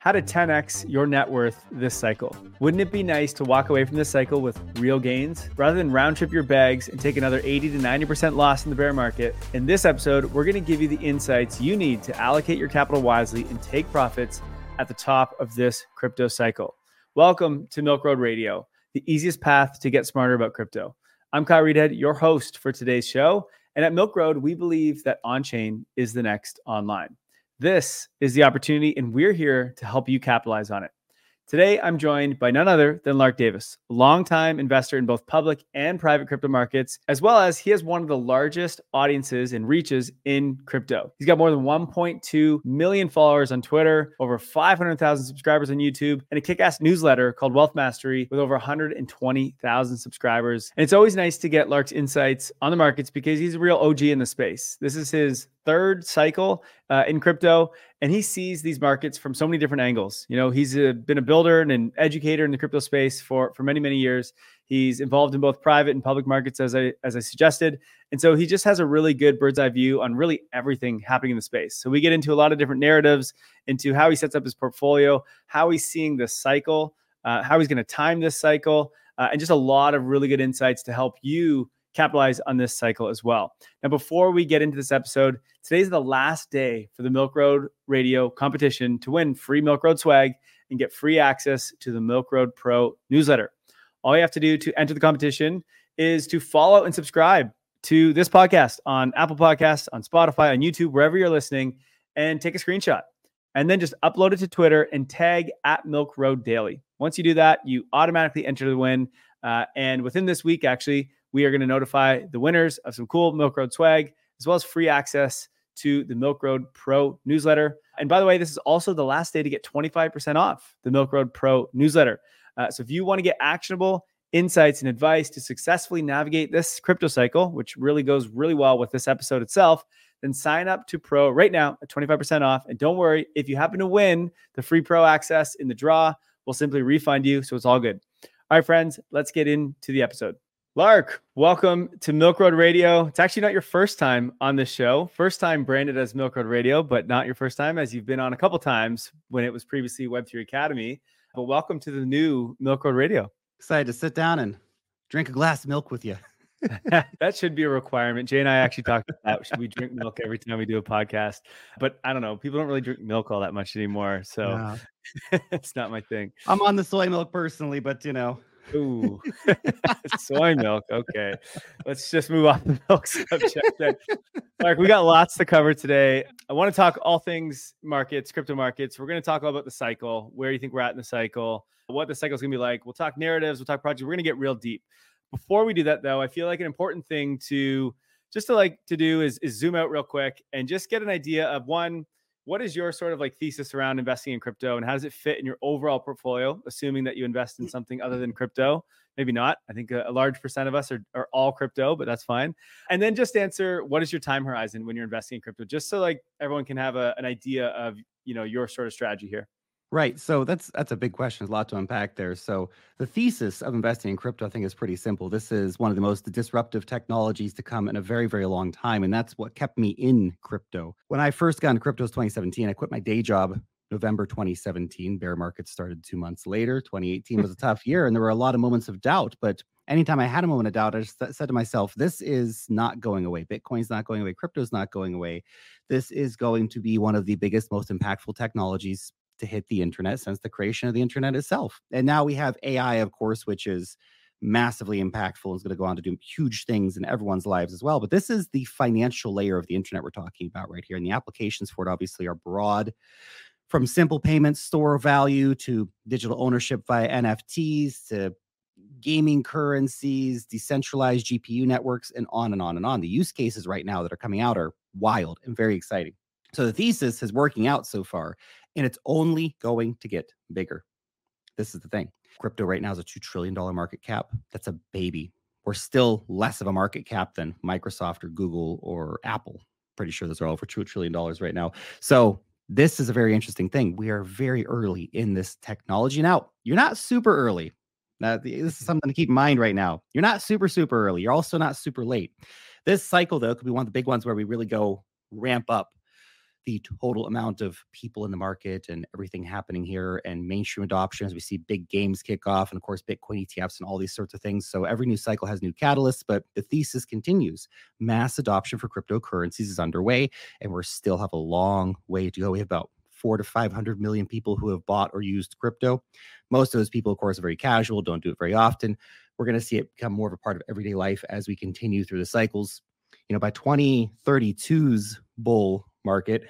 how to 10x your net worth this cycle. Wouldn't it be nice to walk away from this cycle with real gains rather than round trip your bags and take another 80 to 90% loss in the bear market? In this episode, we're going to give you the insights you need to allocate your capital wisely and take profits at the top of this crypto cycle. Welcome to Milk Road Radio, the easiest path to get smarter about crypto. I'm Kyle Reedhead, your host for today's show. And at Milk Road, we believe that on-chain is the next online. This is the opportunity, and we're here to help you capitalize on it. Today, I'm joined by none other than Lark Davis, a longtime investor in both public and private crypto markets, as well as he has one of the largest audiences and reaches in crypto. He's got more than 1.2 million followers on Twitter, over 500,000 subscribers on YouTube, and a kick-ass newsletter called Wealth Mastery with over 120,000 subscribers. And it's always nice to get Lark's insights on the markets because he's a real OG in the space. This is his third cycle in crypto, and he sees these markets from so many different angles. You know, he's been a builder and an educator in the crypto space for many, many years. He's involved in both private and public markets, as I suggested. And so he just has a really good bird's eye view on really everything happening in the space. So we get into a lot of different narratives, into how he sets up his portfolio, how he's seeing this cycle, how he's going to time this cycle, and just a lot of really good insights to help you capitalize on this cycle as well. Now, before we get into this episode, today's the last day for the Milk Road Radio competition to win free Milk Road swag and get free access to the Milk Road Pro newsletter. All you have to do to enter the competition is to follow and subscribe to this podcast on Apple Podcasts, on Spotify, on YouTube, wherever you're listening, and take a screenshot. And then just upload it to Twitter and tag at Milk Road Daily. Once you do that, you automatically enter the win. And within this week, actually, we are going to notify the winners of some cool Milk Road swag, as well as free access to the Milk Road Pro newsletter. And by the way, this is also the last day to get 25% off the Milk Road Pro newsletter. So if you want to get actionable insights and advice to successfully navigate this crypto cycle, which really goes really well with this episode itself, then sign up to Pro right now at 25% off. And don't worry, if you happen to win the free Pro access in the draw, we'll simply refund you. So it's all good. All right, friends, let's get into the episode. Lark, welcome to Milk Road Radio. It's actually not your first time on this show. First time branded as Milk Road Radio, but not your first time, as you've been on a couple times when it was previously Web3 Academy. But welcome to the new Milk Road Radio. Excited to sit down and drink a glass of milk with you. That should be a requirement. Jay and I actually talked about that. Should we drink milk every time we do a podcast? But I don't know. People don't really drink milk all that much anymore. So no. It's not my thing. I'm on the soy milk personally, but you know. Ooh, soy milk. Okay, let's just move off the milk subject then. Mark, we got lots to cover today. I want to talk all things markets, crypto markets. We're going to talk about the cycle, where you think we're at in the cycle, what the cycle is going to be like. We'll talk narratives, we'll talk projects. We're going to get real deep. Before we do that, though, I feel like an important thing to do is zoom out real quick and just get an idea of one. What is your sort of like thesis around investing in crypto, and how does it fit in your overall portfolio, assuming that you invest in something other than crypto? Maybe not. I think a large percent of us are all crypto, but that's fine. And then just answer, what is your time horizon when you're investing in crypto? Just so like everyone can have an idea of, you know, your sort of strategy here. Right. So that's a big question. There's a lot to unpack there. So the thesis of investing in crypto, I think, is pretty simple. This is one of the most disruptive technologies to come in a very, very long time. And that's what kept me in crypto. When I first got into crypto, it was 2017. I quit my day job November 2017. Bear market started 2 months later. 2018 was a tough year, and there were a lot of moments of doubt. But anytime I had a moment of doubt, I just said to myself, this is not going away. Bitcoin's not going away. Crypto's not going away. This is going to be one of the biggest, most impactful technologies to hit the internet since the creation of the internet itself. And now we have AI, of course, which is massively impactful and is going to go on to do huge things in everyone's lives as well. But this is the financial layer of the internet we're talking about right here. And the applications for it obviously are broad, from simple payments, store value, to digital ownership via NFTs, to gaming currencies, decentralized GPU networks, and on and on and on. The use cases right now that are coming out are wild and very exciting. So the thesis is working out so far, and it's only going to get bigger. This is the thing. Crypto right now is a $2 trillion market cap. That's a baby. We're still less of a market cap than Microsoft or Google or Apple. Pretty sure those are all over $2 trillion right now. So this is a very interesting thing. We are very early in this technology. Now, you're not super early. Now, this is something to keep in mind right now. You're not super, super early. You're also not super late. This cycle, though, could be one of the big ones where we really go ramp up. the total amount of people in the market and everything happening here and mainstream adoption as we see big games kick off and, of course, Bitcoin ETFs and all these sorts of things. So every new cycle has new catalysts, but the thesis continues. Mass adoption for cryptocurrencies is underway, and we still have a long way to go. We have about 400 to 500 million people who have bought or used crypto. Most of those people, of course, are very casual, don't do it very often. We're going to see it become more of a part of everyday life as we continue through the cycles. By 2032's bull market,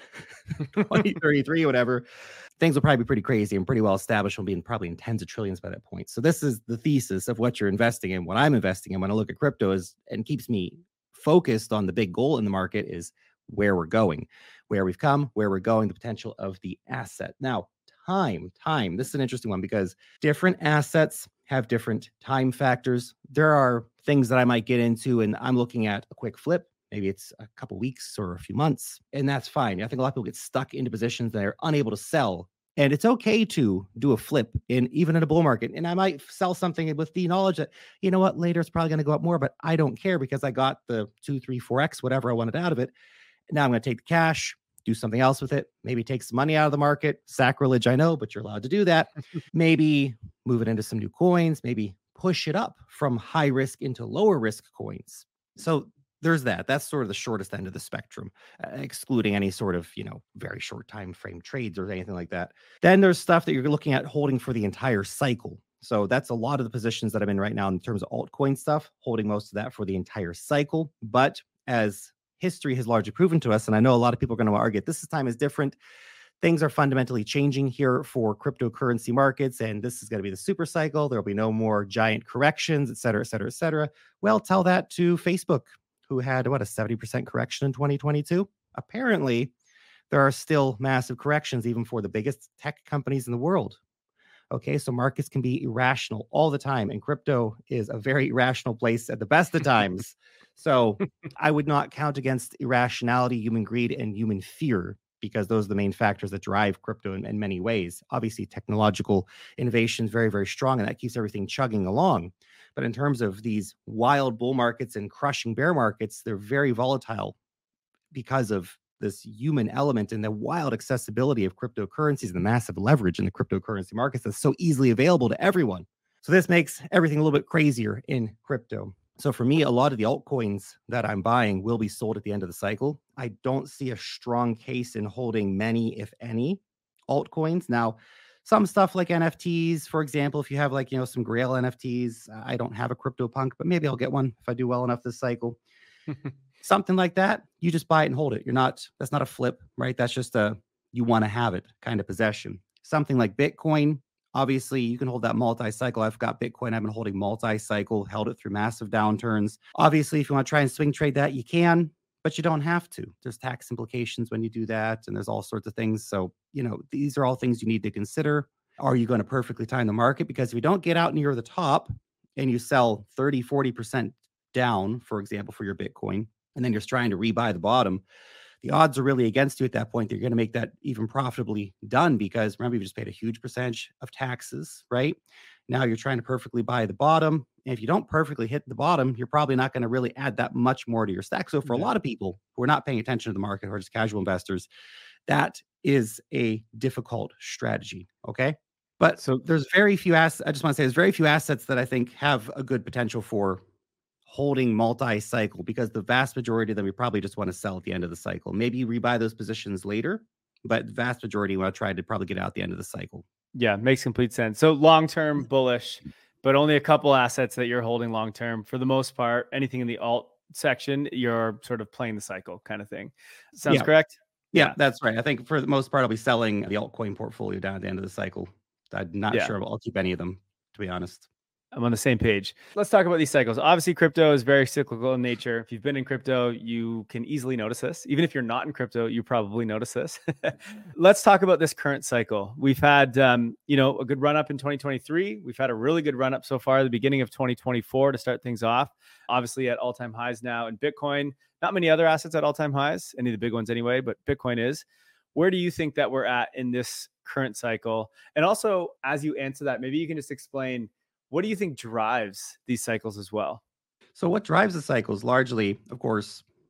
2033, whatever, things will probably be pretty crazy and pretty well established. We'll be probably in tens of trillions by that point. So this is the thesis of what you're investing in. What I'm investing in when I look at crypto is, and keeps me focused on the big goal in the market, is where we're going, where we've come, where we're going, the potential of the asset. Now, time. This is an interesting one because different assets have different time factors. There are things that I might get into and I'm looking at a quick flip. Maybe it's a couple weeks or a few months, and that's fine. I think a lot of people get stuck into positions that they're unable to sell. And it's okay to do a flip even in a bull market. And I might sell something with the knowledge that, you know what, later it's probably going to go up more, but I don't care because I got the 2, 3, 4x, whatever I wanted out of it. Now I'm going to take the cash, do something else with it, maybe take some money out of the market. Sacrilege, I know, but you're allowed to do that. Maybe move it into some new coins, maybe push it up from high risk into lower risk coins. So there's that. That's sort of the shortest end of the spectrum, excluding any sort of, very short time frame trades or anything like that. Then there's stuff that you're looking at holding for the entire cycle. So that's a lot of the positions that I'm in right now in terms of altcoin stuff, holding most of that for the entire cycle. But as history has largely proven to us, and I know a lot of people are going to argue this time is different, things are fundamentally changing here for cryptocurrency markets, and this is going to be the super cycle. There'll be no more giant corrections, et cetera, et cetera, et cetera. Well, tell that to Facebook, who had, a 70% correction in 2022. Apparently, there are still massive corrections, even for the biggest tech companies in the world. Okay, so markets can be irrational all the time, and crypto is a very irrational place at the best of times. So I would not count against irrationality, human greed, and human fear, because those are the main factors that drive crypto in many ways. Obviously, technological innovation is very, very strong, and that keeps everything chugging along. But in terms of these wild bull markets and crushing bear markets, they're very volatile because of this human element and the wild accessibility of cryptocurrencies and the massive leverage in the cryptocurrency markets that's so easily available to everyone. So this makes everything a little bit crazier in crypto. So for me, a lot of the altcoins that I'm buying will be sold at the end of the cycle. I don't see a strong case in holding many, if any, altcoins. Now, some stuff like NFTs, for example, if you have some Grail NFTs, I don't have a CryptoPunk, but maybe I'll get one if I do well enough this cycle. Something like that, you just buy it and hold it. That's not a flip, right? That's just you want to have it kind of possession. Something like Bitcoin, obviously you can hold that multi-cycle. I've got Bitcoin. I've been holding multi-cycle, held it through massive downturns. Obviously, if you want to try and swing trade that, you can, but you don't have to. There's tax implications when you do that, and there's all sorts of things. So, these are all things you need to consider. Are you going to perfectly time the market? Because if you don't get out near the top and you sell 30, 40% down, for example, for your Bitcoin, and then you're trying to rebuy the bottom, the odds are really against you at that point. That you're going to make that even profitably done, because remember, you just paid a huge percentage of taxes, right? Now you're trying to perfectly buy the bottom. And if you don't perfectly hit the bottom, you're probably not going to really add that much more to your stack. So for a lot of people who are not paying attention to the market, or just casual investors, that is a difficult strategy. Okay. But so there's very few assets. I just want to say there's very few assets that I think have a good potential for holding multi-cycle, because the vast majority of them, we probably just want to sell at the end of the cycle. Maybe you rebuy those positions later, but the vast majority want to try to probably get out at the end of the cycle. Yeah, makes complete sense. So long-term bullish, but only a couple assets that you're holding long-term. For the most part, anything in the alt section, you're sort of playing the cycle kind of thing. Sounds correct? Yeah, that's right. I think for the most part, I'll be selling the altcoin portfolio down at the end of the cycle. I'm not sure I'll keep any of them, to be honest. I'm on the same page. Let's talk about these cycles. Obviously, crypto is very cyclical in nature. If you've been in crypto, you can easily notice this. Even if you're not in crypto, you probably notice this. Let's talk about this current cycle. We've had, a good run up in 2023. We've had a really good run up so far at the beginning of 2024 to start things off. Obviously, at all-time highs now in Bitcoin. Not many other assets at all-time highs, any of the big ones anyway, but Bitcoin is. Where do you think that we're at in this current cycle? And also, as you answer that, maybe you can just explain, what do you think drives these cycles as well? So what drives the cycles largely, of course,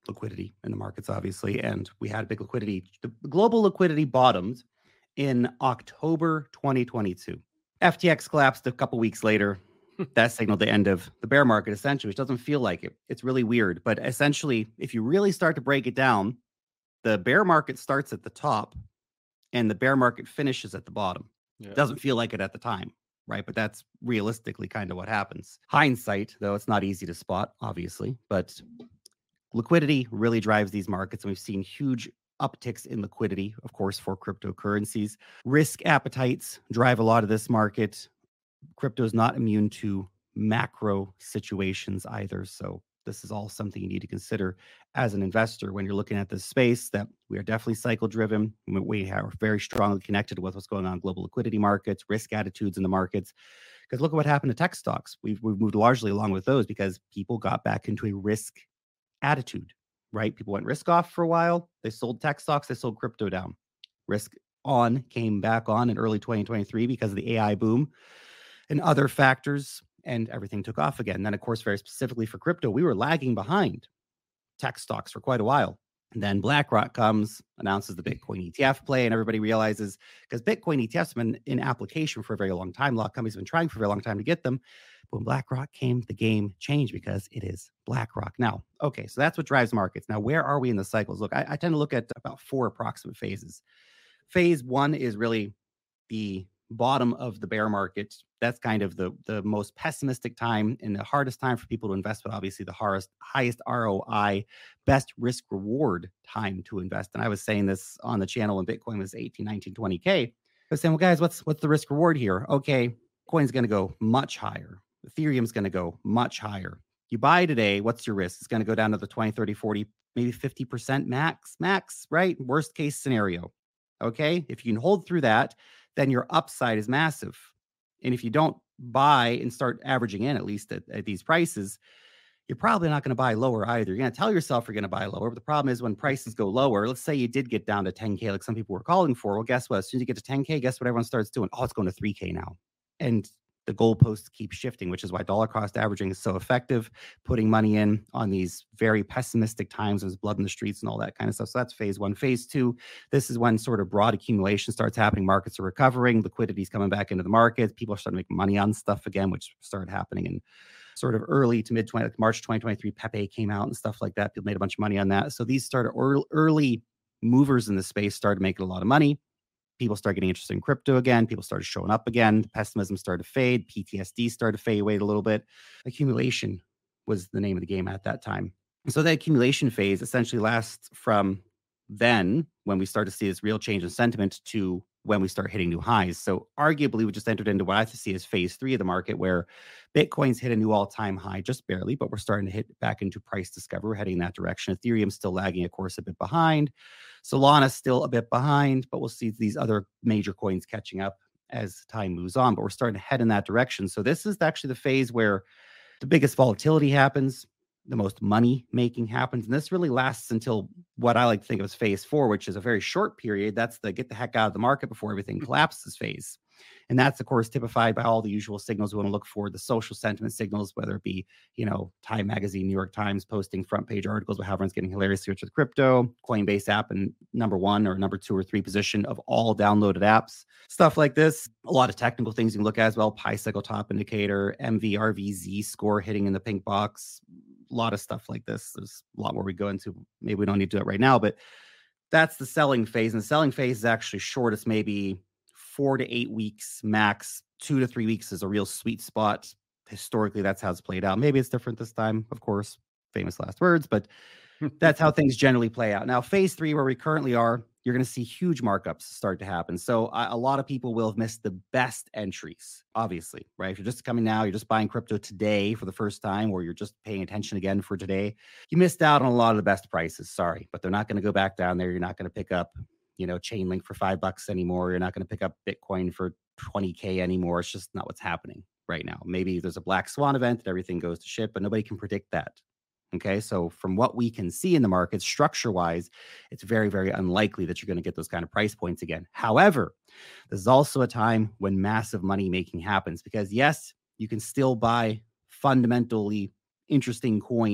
liquidity in the markets, obviously. And we had big liquidity. The global liquidity bottomed in October 2022. FTX collapsed a couple weeks later. That signaled the end of the bear market, essentially, which doesn't feel like it. It's really weird. But essentially, if you really start to break it down, the bear market starts at the top and the bear market finishes at the bottom. Yeah. It doesn't feel like it at the time, right? But that's realistically kind of what happens. Hindsight, though, it's not easy to spot, obviously, but liquidity really drives these markets. And we've seen huge upticks in liquidity, of course, for cryptocurrencies. Risk appetites drive a lot of this market. Crypto is not immune to macro situations either. So this is all something you need to consider as an investor when you're looking at this space, that we are definitely cycle driven. We are very strongly connected with what's going on in global liquidity markets, risk attitudes in the markets. Because look at what happened to tech stocks. We've moved largely along with those because people got back into a risk attitude, right? People went risk off for a while. They sold tech stocks. They sold crypto down. Risk on came back on in early 2023 because of the AI boom and other factors, and everything took off again. And then, of course, very specifically for crypto, we were lagging behind tech stocks for quite a while. And then BlackRock comes, announces the Bitcoin ETF play, and everybody realizes, because Bitcoin ETFs have been in application for a very long time. A lot of companies have been trying for a very long time to get them. But when BlackRock came, the game changed because it is BlackRock. Now, okay, so that's what drives markets. Now, where are we in the cycles? Look, I tend to look at about 4 approximate phases. Phase 1 is really the bottom of the bear market. That's kind of the most pessimistic time and the hardest time for people to invest, but obviously the highest ROI, best risk reward time to invest. And I was saying this on the channel when Bitcoin was 18, 19, 20K. I was saying, well, guys, what's the risk reward here? Okay, Bitcoin's going to go much higher. Ethereum's going to go much higher. You buy today, what's your risk? It's going to go down to the 20, 30, 40, maybe 50% max, right? Worst case scenario. Okay, if you can hold through that, then your upside is massive. And if you don't buy and start averaging in, at least at these prices, you're probably not going to buy lower either. You're going to tell yourself you're going to buy lower. But the problem is when prices go lower, let's say you did get down to 10K, like some people were calling for. Well, guess what? As soon as you get to 10K, guess what everyone starts doing? Oh, it's going to 3K now. And the goalposts keep shifting, which is why dollar cost averaging is so effective, putting money in on these very pessimistic times. There's blood in the streets and all that kind of stuff. So that's phase 1. Phase 2, this is when sort of broad accumulation starts happening. Markets are recovering. Liquidity is coming back into the market. People are starting to make money on stuff again, which started happening in sort of early to mid March 2023. Pepe came out and stuff like that. People made a bunch of money on that. So these started early movers in the space started making a lot of money. People started getting interested in crypto again. People started showing up again. The pessimism started to fade. PTSD started to fade away a little bit. Accumulation was the name of the game at that time. And so the accumulation phase essentially lasts from then, when we start to see this real change in sentiment, to when we start hitting new highs. So arguably, we just entered into what I see as phase 3 of the market, where Bitcoin's hit a new all-time high, just barely, but we're starting to hit back into price discovery. We're heading in that direction. Ethereum's still lagging, of course, a bit behind. Solana's still a bit behind, but we'll see these other major coins catching up as time moves on. But we're starting to head in that direction. So this is actually the phase where the biggest volatility happens, the most money making happens. And this really lasts until what I like to think of as phase 4, which is a very short period. That's the get the heck out of the market before everything collapses phase. And that's, of course, typified by all the usual signals we want to look for, the social sentiment signals, whether it be, Time Magazine, New York Times posting front page articles about how everyone's getting hilariously rich with crypto, Coinbase app in number 1 or number 2 or 3 position of all downloaded apps, stuff like this. A lot of technical things you can look at as well. Pi cycle top indicator, MVRVZ score hitting in the pink box, a lot of stuff like this. There's a lot more we go into. Maybe we don't need to do it right now, but that's the selling phase. And the selling phase is actually shortest, maybe 4 to 8 weeks max. 2 to 3 weeks is a real sweet spot. Historically, that's how it's played out. Maybe it's different this time, of course, famous last words, but that's how things generally play out. Now, phase 3, where we currently are, you're going to see huge markups start to happen. So a lot of people will have missed the best entries, obviously, right? If you're just coming now, you're just buying crypto today for the first time, or you're just paying attention again for today, you missed out on a lot of the best prices. Sorry, but they're not going to go back down there. You're not going to pick up, Chainlink for $5 anymore. You're not going to pick up Bitcoin for 20K anymore. It's just not what's happening right now. Maybe there's a black swan event and everything goes to shit, but nobody can predict that. Okay, so from what we can see in the market, structure-wise, it's very, very unlikely that you're going to get those kind of price points again. However, this is also a time when massive money making happens, because yes, you can still buy fundamentally interesting coins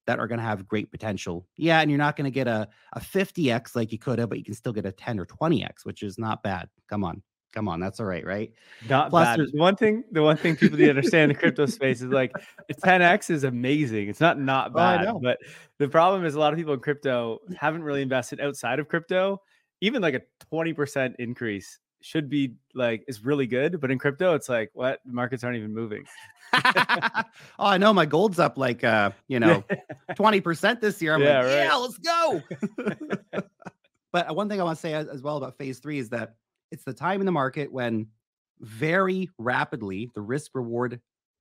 that are going to have great potential. Yeah, and you're not going to get a 50x like you could have, but you can still get a 10 or 20x, which is not bad. Come on, that's all right, right? Not Plus, bad. there's The one thing people need to understand in the crypto space is like the 10x is amazing. It's not I bad, know. but the problem is a lot of people in crypto haven't really invested outside of crypto. Even like a 20% increase should be like is really good, but in crypto it's like what? The markets aren't even moving. Oh, I know my gold's up like 20% this year. I'm Yeah, like, right. yeah, let's go. But one thing I want to say as well about phase 3 is that it's the time in the market when very rapidly the risk reward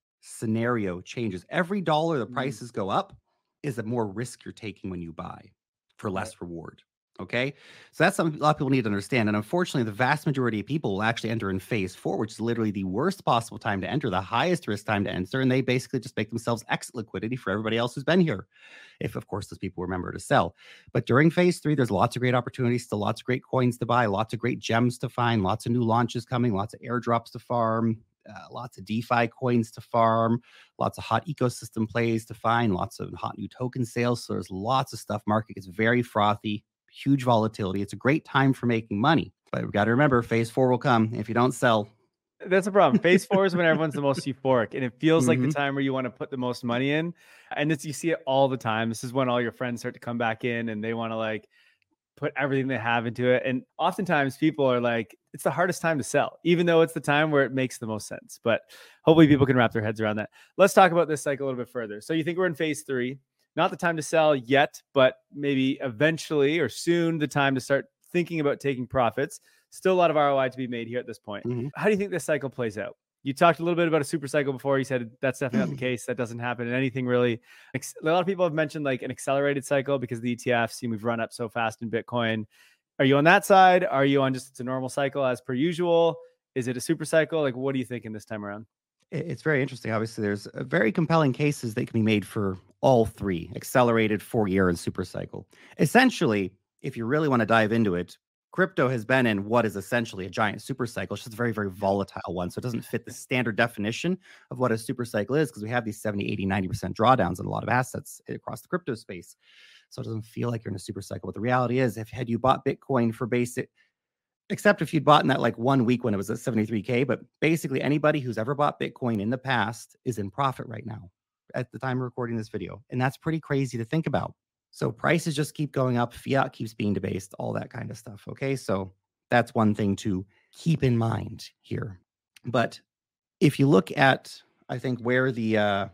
scenario changes. Every dollar the prices go up is a more risk you're taking when you buy for less reward. Okay. So that's something a lot of people need to understand. And unfortunately, the vast majority of people will actually enter in phase 4, which is literally the worst possible time to enter, the highest risk time to enter. And they basically just make themselves exit liquidity for everybody else who's been here. If, of course, those people remember to sell. But during phase 3, there's lots of great opportunities, still lots of great coins to buy, lots of great gems to find, lots of new launches coming, lots of airdrops to farm, lots of DeFi coins to farm, lots of hot ecosystem plays to find, lots of hot new token sales. So there's lots of stuff. Market gets very frothy, huge volatility. It's a great time for making money. But we've got to remember, phase 4 will come. If you don't sell, that's a problem. Phase 4 is when everyone's the most euphoric, and it feels like the time where you want to put the most money in. And you see it all the time. This is when all your friends start to come back in, and they want to like put everything they have into it. And oftentimes people are like, it's the hardest time to sell, even though it's the time where it makes the most sense. But hopefully people can wrap their heads around that. Let's talk about this cycle a little bit further. So you think we're in phase 3, not the time to sell yet, but maybe eventually or soon the time to start thinking about taking profits. Still a lot of ROI to be made here at this point. How do you think this cycle plays out? You talked a little bit about a super cycle before. You said that's definitely not the case. That doesn't happen in anything really. A lot of people have mentioned like an accelerated cycle because of the ETFs. We've run up so fast in Bitcoin. Are you on that side? Are you on just it's a normal cycle as per usual? Is it a super cycle? Like, what are you thinking this time around? It's very interesting. Obviously, there's very compelling cases that can be made for all three: accelerated, 4-year, and super cycle. Essentially, if you really want to dive into it, crypto has been in what is essentially a giant super cycle. It's just a very, very volatile one. So it doesn't fit the standard definition of what a super cycle is because we have these 70, 80, 90% drawdowns in a lot of assets across the crypto space. So it doesn't feel like you're in a super cycle. But the reality is, had you bought Bitcoin for basic, except if you'd bought in that like 1 week when it was at 73K, but basically anybody who's ever bought Bitcoin in the past is in profit right now at the time of recording this video. And that's pretty crazy to think about. So prices just keep going up, fiat keeps being debased, all that kind of stuff. Okay, so that's one thing to keep in mind here. But if you look at, I think, where the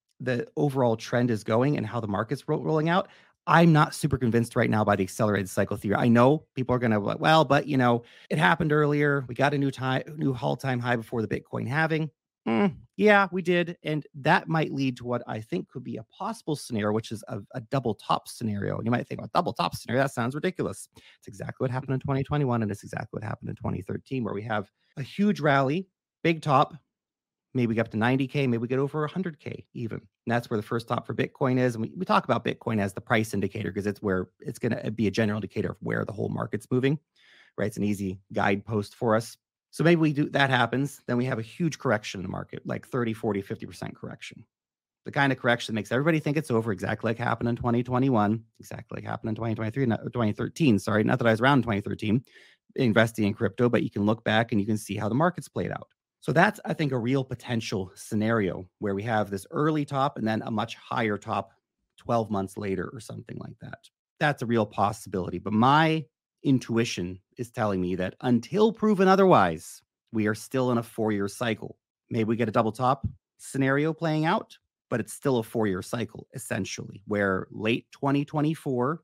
overall trend is going and how the market's rolling out, I'm not super convinced right now by the accelerated cycle theory. I know people are going to, well, but it happened earlier. We got a new all-time high before the Bitcoin halving. Yeah, we did. And that might lead to what I think could be a possible scenario, which is a double top scenario. And you might think, well, double top scenario, that sounds ridiculous. It's exactly what happened in 2021. And it's exactly what happened in 2013, where we have a huge rally, big top, maybe we get up to 90K, maybe we get over 100K even. And that's where the first top for Bitcoin is. And we talk about Bitcoin as the price indicator because it's where it's going to be a general indicator of where the whole market's moving, right? It's an easy guidepost for us. So maybe that happens, then we have a huge correction in the market, like 30, 40, 50% correction. The kind of correction that makes everybody think it's over, exactly like happened in 2021, exactly like happened in 2023, 2013. Sorry, not that I was around in 2013 investing in crypto, but you can look back and you can see how the market's played out. So that's, I think, a real potential scenario where we have this early top and then a much higher top 12 months later or something like that. That's a real possibility. But my intuition is telling me that until proven otherwise, we are still in a 4-year cycle. Maybe we get a double top scenario playing out, but it's still a 4-year cycle, essentially, where late 2024,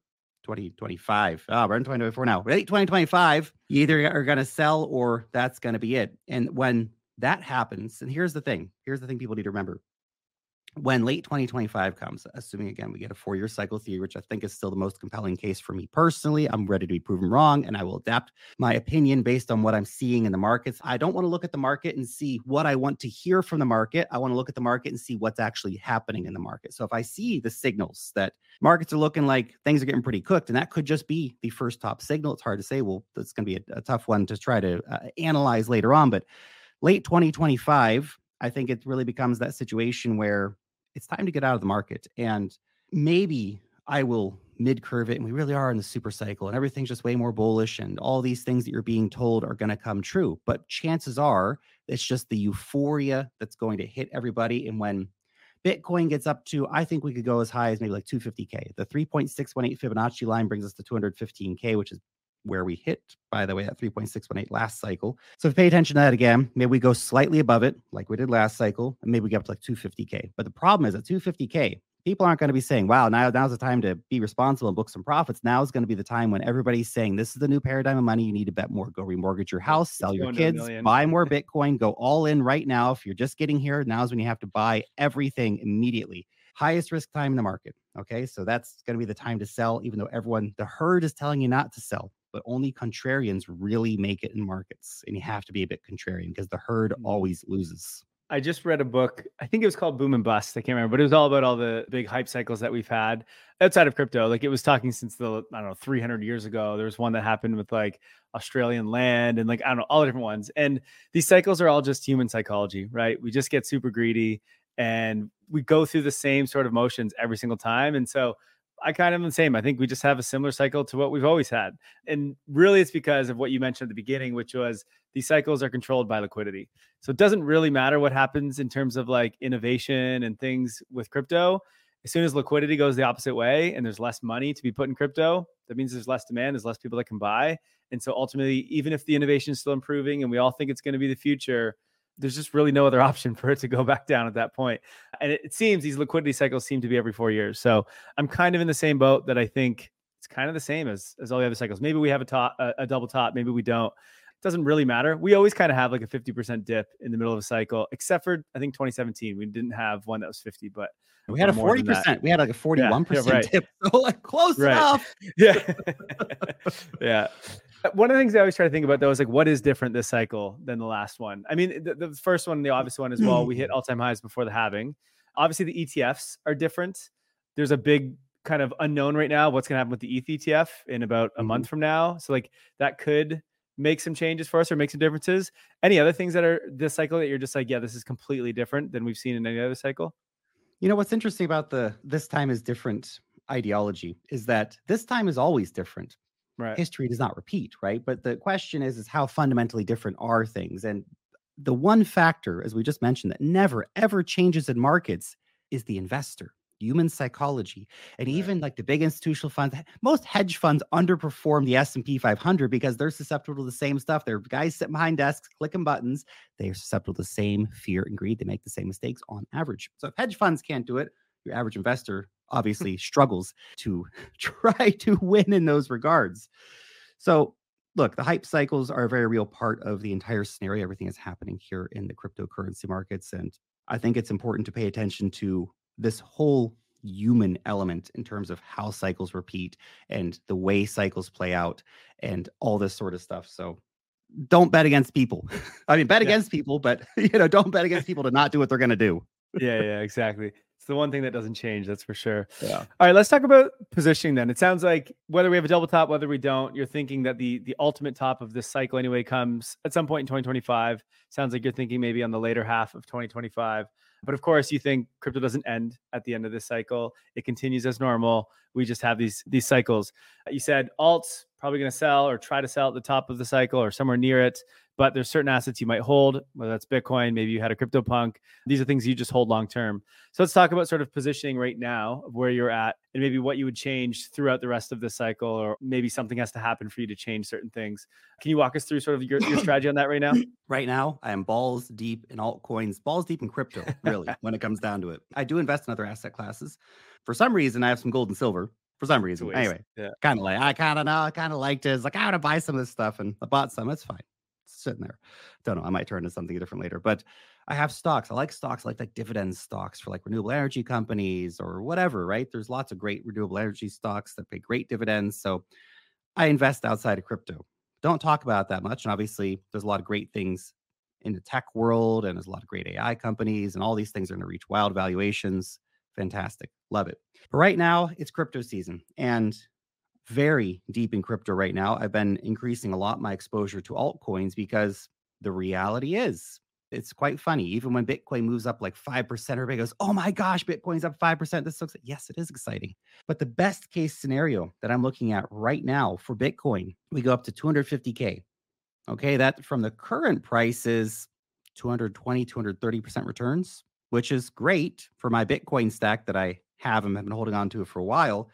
2025, we're in 2024 now, late 2025, you either are going to sell or that's going to be it. And when that happens, and here's the thing people need to remember. When late 2025 comes, assuming, again, we get a 4-year cycle theory, which I think is still the most compelling case for me personally, I'm ready to be proven wrong, and I will adapt my opinion based on what I'm seeing in the markets. I don't want to look at the market and see what I want to hear from the market. I want to look at the market and see what's actually happening in the market. So if I see the signals that markets are looking like things are getting pretty cooked, and that could just be the first top signal, it's hard to say. Well, that's going to be a tough one to try to analyze later on. But late 2025, I think it really becomes that situation where it's time to get out of the market. And maybe I will mid-curve it and we really are in the super cycle and everything's just way more bullish and all these things that you're being told are going to come true. But chances are it's just the euphoria that's going to hit everybody. And when Bitcoin gets up to, I think we could go as high as maybe like 250K. The 3.618 Fibonacci line brings us to 215K, which is where we hit, by the way, at 3.618 last cycle. So if you pay attention to that again, maybe we go slightly above it like we did last cycle, and maybe we get up to like 250K. But the problem is at 250K, people aren't going to be saying, wow, now's the time to be responsible and book some profits. Now is going to be the time when everybody's saying, this is the new paradigm of money. You need to bet more, go remortgage your house, sell your kids, buy more Bitcoin, go all in right now. If you're just getting here, now's when you have to buy everything immediately. Highest risk time in the market. Okay. So that's going to be the time to sell, even though the herd is telling you not to sell, but only contrarians really make it in markets. And you have to be a bit contrarian because the herd always loses. I just read a book. I think it was called Boom and Bust. I can't remember, but it was all about all the big hype cycles that we've had outside of crypto. Like it was talking since 300 years ago. There was one that happened with like Australian land and like, I don't know, all the different ones. And these cycles are all just human psychology, right? We just get super greedy and we go through the same sort of motions every single time. And so I kind of am the same. I think we just have a similar cycle to what we've always had. And really it's because of what you mentioned at the beginning, which was these cycles are controlled by liquidity. So it doesn't really matter what happens in terms of like innovation and things with crypto. As soon as liquidity goes the opposite way and there's less money to be put in crypto, that means there's less demand, there's less people that can buy. And so ultimately, even if the innovation is still improving and we all think it's going to be the future, there's just really no other option for it to go back down at that point. And it seems these liquidity cycles seem to be every 4 years. So I'm kind of in the same boat that I think it's kind of the same as all the other cycles. Maybe we have a double top, maybe we don't. It doesn't really matter. We always kind of have like a 50% dip in the middle of a cycle, except for I think 2017. We didn't have one that was 50, but we had a 40%. We had like a 41% dip. So like close enough. Yeah. Yeah. One of the things I always try to think about though is like, what is different this cycle than the last one? I mean, the first one, the obvious one as well, we hit all-time highs before the halving. Obviously the ETFs are different. There's a big kind of unknown right now. What's going to happen with the ETH ETF in about a month from now. So like that could make some changes for us or make some differences. Any other things that are this cycle that you're just like, yeah, this is completely different than we've seen in any other cycle? You know, what's interesting about this time is different ideology is that this time is always different. Right. History does not repeat, right? But the question is how fundamentally different are things? And the one factor, as we just mentioned, that never, ever changes in markets is the investor, human psychology. And even like the big institutional funds, most hedge funds underperform the S&P 500 because they're susceptible to the same stuff. They're guys sitting behind desks, clicking buttons. They are susceptible to the same fear and greed. They make the same mistakes on average. So if hedge funds can't do it, your average investor obviously struggles to try to win in those regards. So look, the hype cycles are a very real part of the entire scenario. Everything is happening here in the cryptocurrency markets. And I think it's important to pay attention to this whole human element in terms of how cycles repeat and the way cycles play out and all this sort of stuff. So don't bet against people. I mean, bet against people, but don't bet against people to not do what they're going to do. Yeah, exactly. It's the one thing that doesn't change, that's for sure. Yeah. All right, let's talk about positioning then. It sounds like whether we have a double top, whether we don't, you're thinking that the ultimate top of this cycle anyway comes at some point in 2025. Sounds like you're thinking maybe on the later half of 2025. But of course, you think crypto doesn't end at the end of this cycle. It continues as normal. We just have these cycles. You said alts probably going to sell or try to sell at the top of the cycle or somewhere near it. But there's certain assets you might hold, whether that's Bitcoin, maybe you had a CryptoPunk. These are things you just hold long term. So let's talk about sort of positioning right now of where you're at and maybe what you would change throughout the rest of this cycle, or maybe something has to happen for you to change certain things. Can you walk us through sort of your strategy on that right now? Right now, I am balls deep in altcoins, balls deep in crypto, really, when it comes down to it. I do invest in other asset classes. For some reason, I have some gold and silver. For some reason. Anyway, I kind of liked it. It's like, I want to buy some of this stuff, and I bought some. It's fine. Sitting there. Don't know. I might turn to something different later, but I have stocks. I like stocks. I like dividend stocks for like renewable energy companies or whatever, right? There's lots of great renewable energy stocks that pay great dividends. So I invest outside of crypto. Don't talk about it that much. And obviously there's a lot of great things in the tech world and there's a lot of great AI companies and all these things are going to reach wild valuations. Fantastic. Love it. But right now it's crypto season and very deep in crypto right now. I've been increasing a lot my exposure to altcoins because the reality is It's quite funny. Even when Bitcoin moves up like 5%, everybody goes, oh my gosh, Bitcoin's up 5%. This looks, yes, it is exciting. But the best case scenario that I'm looking at right now for Bitcoin, we go up to 250K. Okay. That from the current price is 220, 230% returns, which is great for my Bitcoin stack that I have and have been holding on to it for a while.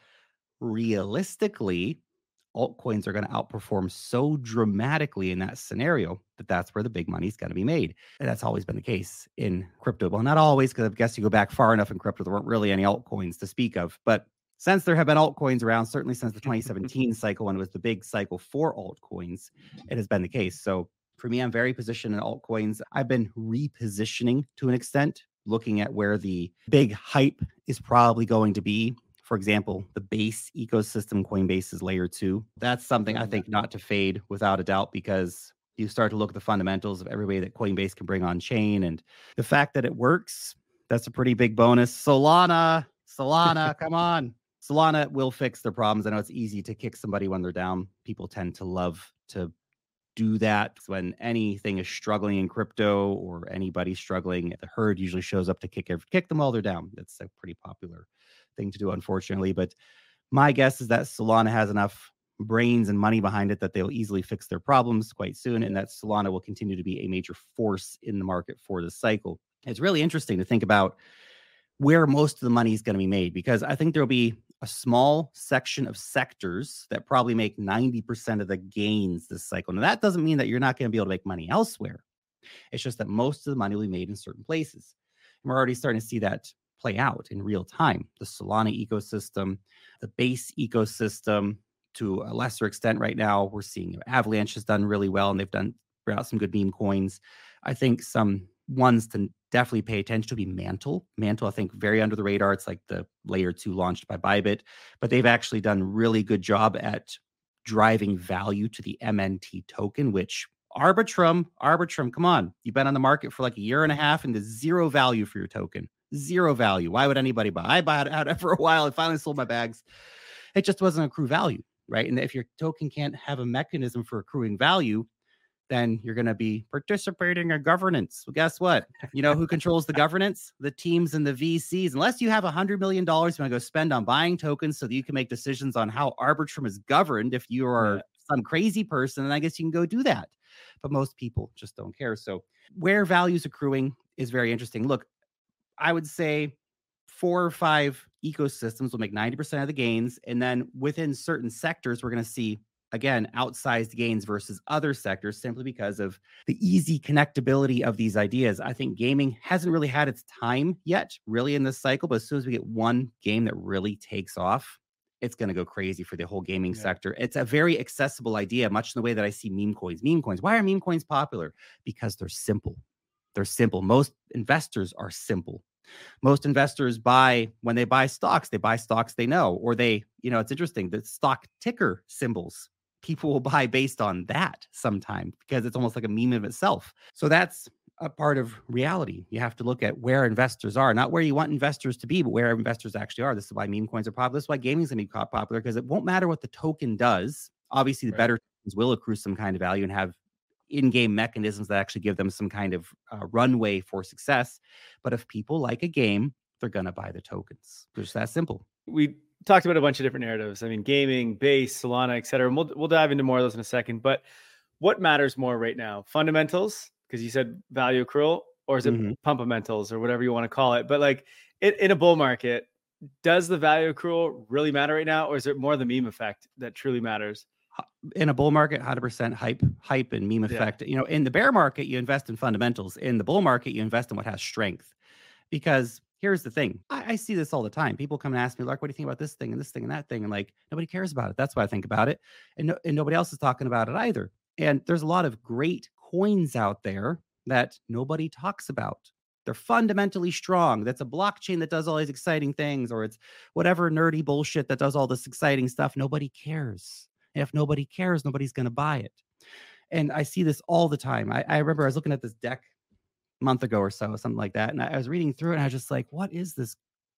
Realistically, altcoins are going to outperform so dramatically in that scenario that that's where the big money's going to be made. And that's always been the case in crypto. Well, not always, because I guess you go back far enough in crypto, there weren't really any altcoins to speak of. But since there have been altcoins around, certainly since the 2017 cycle, when it was the big cycle for altcoins, it has been the case. So for me, I'm very positioned in altcoins. I've been repositioning to an extent, looking at where the big hype is probably going to be. For example, the base ecosystem, Coinbase is layer 2. That's something I think not to fade without a doubt, because you start to look at the fundamentals of every way that Coinbase can bring on chain, and the fact that it works, that's a pretty big bonus. Solana, come on. Solana will fix their problems. I know it's easy to kick somebody when they're down. People tend to love to do that when anything is struggling in crypto or anybody struggling. The herd usually shows up to kick them while they're down. That's a pretty popular thing to do, unfortunately. But my guess is that Solana has enough brains and money behind it that they'll easily fix their problems quite soon, and that Solana will continue to be a major force in the market for this cycle. It's really interesting to think about where most of the money is going to be made, because I think there'll be a small section of sectors that probably make 90% of the gains this cycle. Now, that doesn't mean that you're not going to be able to make money elsewhere. It's just that most of the money will be made in certain places. And we're already starting to see that play out in real time. The Solana ecosystem, the base ecosystem, to a lesser extent right now, we're seeing Avalanche has done really well, and they've brought out some good meme coins. I think some ones to definitely pay attention to be Mantle. Mantle, I think, very under the radar. It's like the layer 2 launched by Bybit, but they've actually done really good job at driving value to the MNT token, which Arbitrum, come on. You've been on the market for like a year and a half and there's zero value for your token. Zero value. Why would anybody buy? I bought it out for a while. I finally sold my bags. It just wasn't accrue value, right? And if your token can't have a mechanism for accruing value, then you're going to be participating in governance. Well, guess what? You know who controls the governance? The teams and the VCs. Unless you have $100 million you want to go spend on buying tokens so that you can make decisions on how Arbitrum is governed, if you are some crazy person, then I guess you can go do that. But most people just don't care. So where value is accruing is very interesting. Look, I would say 4 or 5 ecosystems will make 90% of the gains. And then within certain sectors, we're going to see, again, outsized gains versus other sectors, simply because of the easy connectability of these ideas. I think gaming hasn't really had its time yet, really, in this cycle. But as soon as we get one game that really takes off, it's going to go crazy for the whole gaming sector. It's a very accessible idea, much in the way that I see meme coins. Meme coins. Why are meme coins popular? Because they're simple. They're simple. Most investors are simple. Most investors when they buy stocks they know, or it's interesting, the stock ticker symbols, people will buy based on that sometimes, because it's almost like a meme of itself. So that's a part of reality. You have to look at where investors are, not where you want investors to be, but where investors actually are. This is why meme coins are popular. This is why gaming is going to be popular, because it won't matter what the token does. Obviously, the better tokens will accrue some kind of value and have in-game mechanisms that actually give them some kind of runway for success. But if people like a game, they're going to buy the tokens. It's just that simple. We talked about a bunch of different narratives. I mean, gaming, base, Solana, et cetera. And we'll dive into more of those in a second. But what matters more right now? Fundamentals, because you said value accrual, or is it pumpamentals, or whatever you want to call it? But like in a bull market, does the value accrual really matter right now? Or is it more the meme effect that truly matters? In a bull market, 100% hype and meme effect. In the bear market, you invest in fundamentals. In the bull market, you invest in what has strength. Because here's the thing. I see this all the time. People come and ask me, Lark, what do you think about this thing and this thing and that thing? And like, nobody cares about it. That's why I think about it. And nobody else is talking about it either. And there's a lot of great coins out there that nobody talks about. They're fundamentally strong. That's a blockchain that does all these exciting things, or it's whatever nerdy bullshit that does all this exciting stuff. Nobody cares. And if nobody cares, nobody's going to buy it. And I see this all the time. I remember I was looking at this deck a month ago or so, something like that. And I was reading through it and I was just like, what is this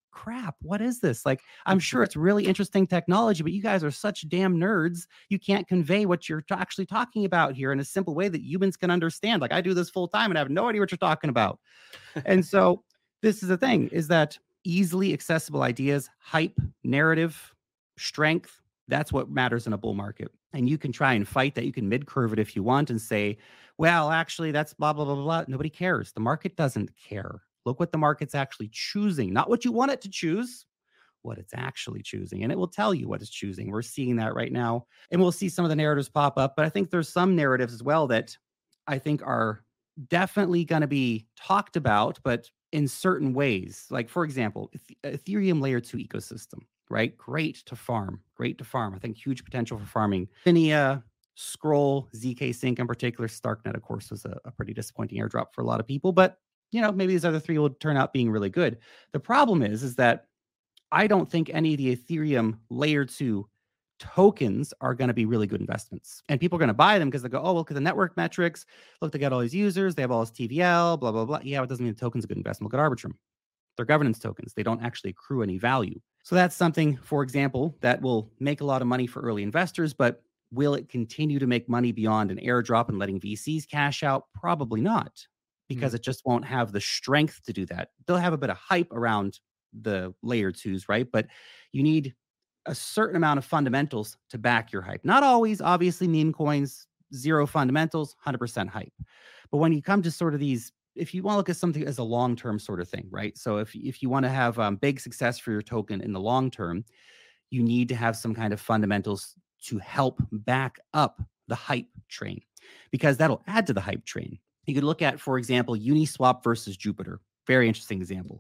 crap, what is this? Like, I'm sure it's really interesting technology, but you guys are such damn nerds. You can't convey what you're actually talking about here in a simple way that humans can understand. Like, I do this full time and I have no idea what you're talking about. And so this is the thing, is that easily accessible ideas, hype, narrative, strength, that's what matters in a bull market. And you can try and fight that. You can mid-curve it if you want and say, well, actually, that's blah, blah, blah, blah, blah. Nobody cares. The market doesn't care. Look what the market's actually choosing, not what you want it to choose, what it's actually choosing. And it will tell you what it's choosing. We're seeing that right now. And we'll see some of the narratives pop up. But I think there's some narratives as well that I think are definitely going to be talked about, but in certain ways. Like, for example, Ethereum layer 2 ecosystem, right? Great to farm. I think huge potential for farming. Finia, Scroll, ZK Sync in particular. Starknet, of course, was a pretty disappointing airdrop for a lot of people, but maybe these other three will turn out being really good. The problem is that I don't think any of the Ethereum layer 2 tokens are going to be really good investments. And people are going to buy them because they go, oh, look at the network metrics. Look, they got all these users. They have all this TVL, blah, blah, blah. Yeah, it doesn't mean the token's a good investment. Look at Arbitrum. They're governance tokens. They don't actually accrue any value. So that's something, for example, that will make a lot of money for early investors, but will it continue to make money beyond an airdrop and letting VCs cash out? Probably not, because it just won't have the strength to do that. They'll have a bit of hype around the layer 2s, right? But you need a certain amount of fundamentals to back your hype. Not always, obviously, meme coins, zero fundamentals, 100% hype. But when you come to sort of these, if you want to look at something as a long-term sort of thing, right? So if you want to have big success for your token in the long term, you need to have some kind of fundamentals to help back up the hype train, because that'll add to the hype train. You could look at, for example, Uniswap versus Jupiter. Very interesting example.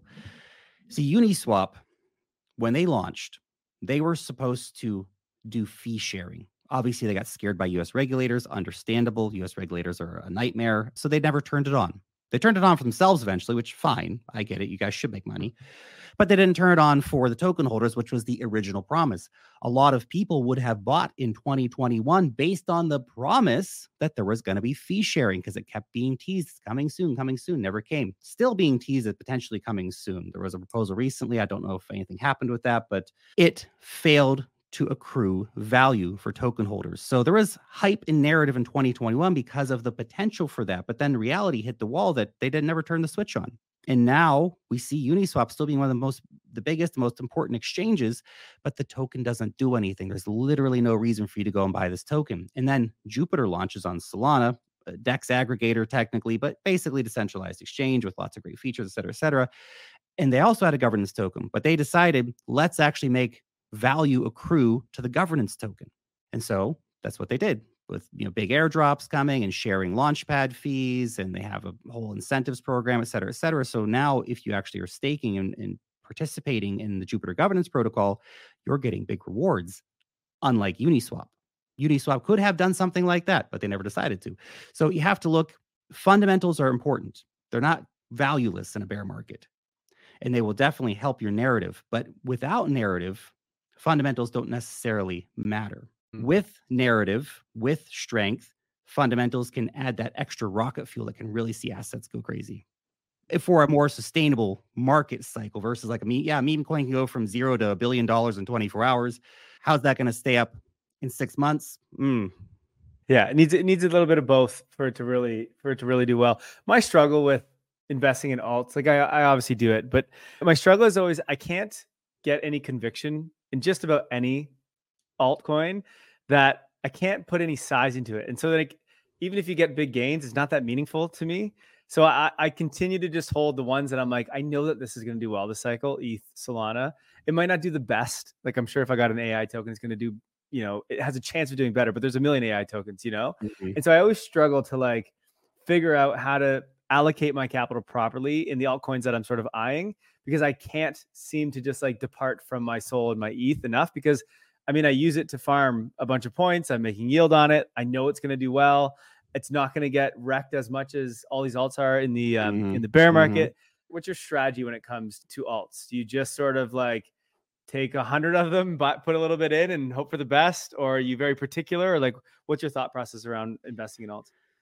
So Uniswap, when they launched, they were supposed to do fee sharing. Obviously, they got scared by US regulators. Understandable. US regulators are a nightmare. So they never turned it on. They turned it on for themselves eventually, which fine. I get it. You guys should make money. But they didn't turn it on for the token holders, which was the original promise. A lot of people would have bought in 2021 based on the promise that there was going to be fee sharing, because it kept being teased. Coming soon, never came. Still being teased as potentially coming soon. There was a proposal recently. I don't know if anything happened with that, but it failed to accrue value for token holders. So there was hype and narrative in 2021 because of the potential for that. But then reality hit the wall that they never turn the switch on. And now we see Uniswap still being one of the biggest, most important exchanges, but the token doesn't do anything. There's literally no reason for you to go and buy this token. And then Jupiter launches on Solana, a DEX aggregator technically, but basically decentralized exchange with lots of great features, et cetera, et cetera. And they also had a governance token, but they decided, let's actually make value accrue to the governance token. And so that's what they did, with big airdrops coming and sharing launchpad fees, and they have a whole incentives program, et cetera, et cetera. So now if you actually are staking and participating in the Jupiter governance protocol, you're getting big rewards, unlike Uniswap. Uniswap could have done something like that, but they never decided to. So you have to look, fundamentals are important. They're not valueless in a bear market, and they will definitely help your narrative. But without narrative, fundamentals don't necessarily matter. With narrative, with strength, fundamentals can add that extra rocket fuel that can really see assets go crazy. If for a more sustainable market cycle versus like meme coin can go from $0 to $1 billion in 24 hours. How's that going to stay up in 6 months? Yeah, it needs a little bit of both for it to really do well. My struggle with investing in alts, like I obviously do it, but my struggle is always I can't get any conviction in just about any altcoin that I can't put any size into it. And so like, even if you get big gains, it's not that meaningful to me. So I continue to just hold the ones that I'm like, I know that this is going to do well this cycle. ETH, Solana. It might not do the best. Like, I'm sure if I got an AI token, it's going to do, it has a chance of doing better, but there's a million AI tokens, Mm-hmm. And so I always struggle to like figure out how to allocate my capital properly in the altcoins that I'm sort of eyeing, because I can't seem to just like depart from my soul and my ETH enough, because I use it to farm a bunch of points. I'm making yield on it. I know it's going to do well. It's not going to get wrecked as much as all these alts are in the bear market. What's your strategy when it comes to alts? Do you just sort of like take 100 of them, but put a little bit in and hope for the best? Or are you very particular? Or like, what's your thought process around investing in alts?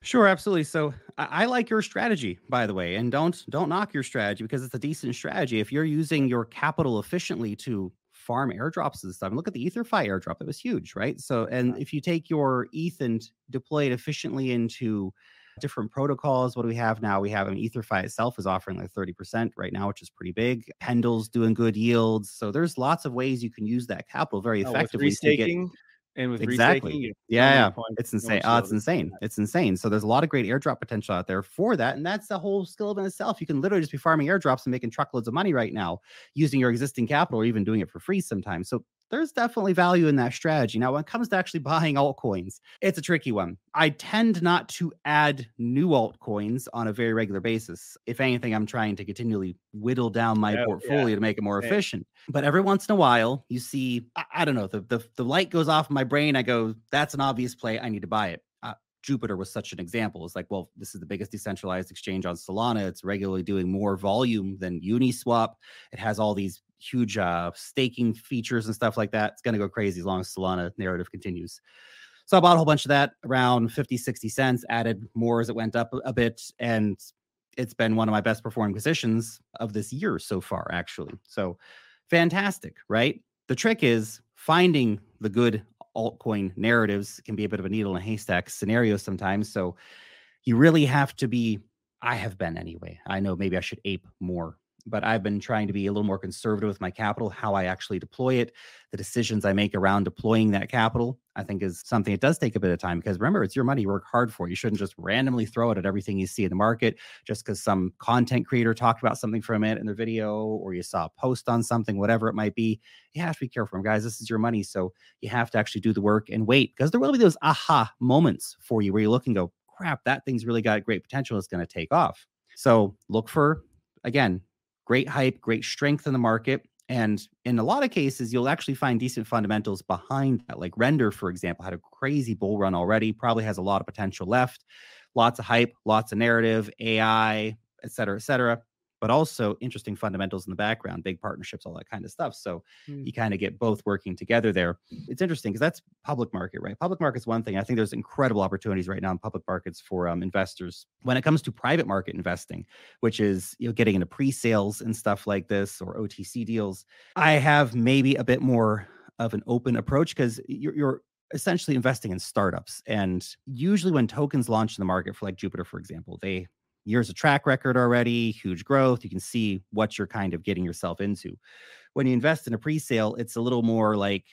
Sure, absolutely. So I like your strategy, by the way, and don't knock your strategy because it's a decent strategy. If you're using your capital efficiently to farm airdrops and stuff, and look at the EtherFi airdrop, it was huge, right? So, and if you take your ETH and deploy it efficiently into different protocols, what do we have now? We have, EtherFi itself is offering like 30% right now, which is pretty big. Pendle's doing good yields. So there's lots of ways you can use that capital very With effectively to get. restaking and with Exactly. restaking, you have so Yeah, many yeah. points, It's so insane. much Oh, it's yield. insane. It's insane. So there's a lot of great airdrop potential out there for that. And that's the whole skill of in itself. You can literally just be farming airdrops and making truckloads of money right now using your existing capital or even doing it for free sometimes. So there's definitely value in that strategy. Now, when it comes to actually buying altcoins, it's a tricky one. I tend not to add new altcoins on a very regular basis. If anything, I'm trying to continually whittle down my portfolio to make it more efficient. But every once in a while, you see, I don't know, the light goes off in my brain. I go, that's an obvious play. I need to buy it. Jupiter was such an example. It's like, well, this is the biggest decentralized exchange on Solana. It's regularly doing more volume than Uniswap. It has all these huge staking features and stuff like that. It's going to go crazy as long as Solana narrative continues. So I bought a whole bunch of that around 50, 60 cents, added more as it went up a bit. And it's been one of my best performing positions of this year so far, actually. So fantastic, right? The trick is finding the good altcoin narratives can be a bit of a needle in a haystack scenario sometimes. So you really have to be, I have been anyway. I know maybe I should ape more, but I've been trying to be a little more conservative with my capital, how I actually deploy it, the decisions I make around deploying that capital, I think is something it does take a bit of time because remember, it's your money you work hard for. You shouldn't just randomly throw it at everything you see in the market just because some content creator talked about something from it in their video or you saw a post on something, whatever it might be. You have to be careful, guys. This is your money. So you have to actually do the work and wait because there will be those aha moments for you where you look and go, crap, that thing's really got great potential. It's going to take off. So look for, again, great hype, great strength in the market. And in a lot of cases, you'll actually find decent fundamentals behind that. Like Render, for example, had a crazy bull run already, probably has a lot of potential left. Lots of hype, lots of narrative, AI, et cetera, but also interesting fundamentals in the background, big partnerships, all that kind of stuff. So you kind of get both working together there. It's interesting because that's public market, right? Public market's one thing. I think there's incredible opportunities right now in public markets for investors. When it comes to private market investing, which is getting into pre-sales and stuff like this or OTC deals, I have maybe a bit more of an open approach because you're essentially investing in startups. And usually when tokens launch in the market for like Jupiter, for example, they years of track record already, huge growth. You can see what you're kind of getting yourself into. When you invest in a pre-sale, it's a little more like,